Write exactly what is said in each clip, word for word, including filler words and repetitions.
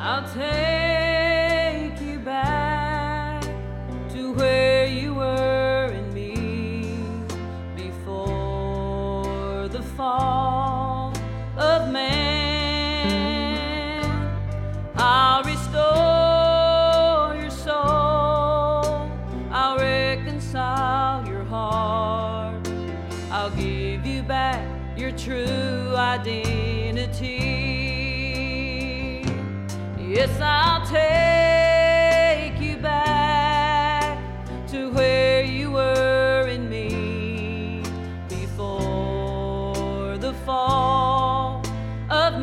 I'll take you back to where you were in me before the fall of man. I'll restore your soul, I'll reconcile your heart, I'll give you back your true identity. Yes, I'll take you back to where you were in me before the fall of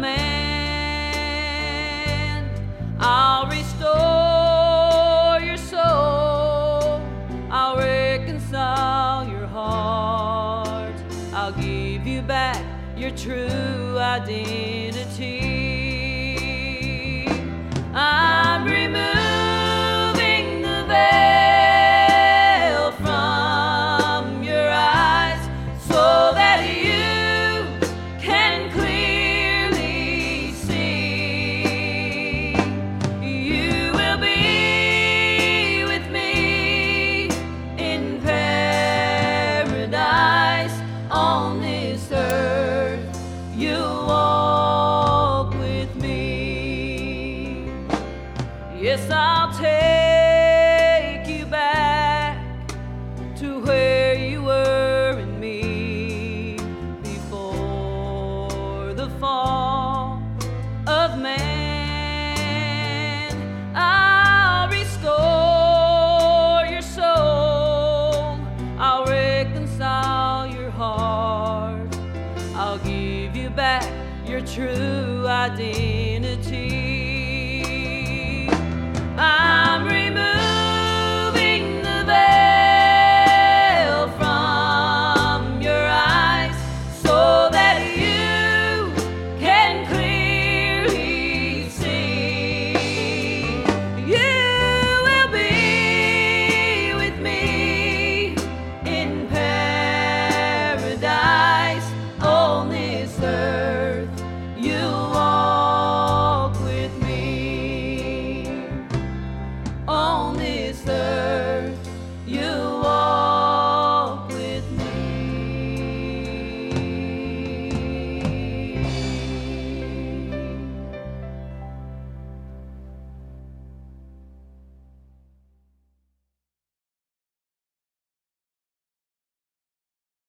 man. I'll restore your soul, I'll reconcile your heart, I'll give you back your true identity. I'm removing the veil from your eyes so that you can clearly see. You will be with me in paradise on this earth. You'll walk with me. Yes, I'll take you back to where you were in me before the fall of man. I'll restore your soul, I'll reconcile your heart, I'll give you back your true identity.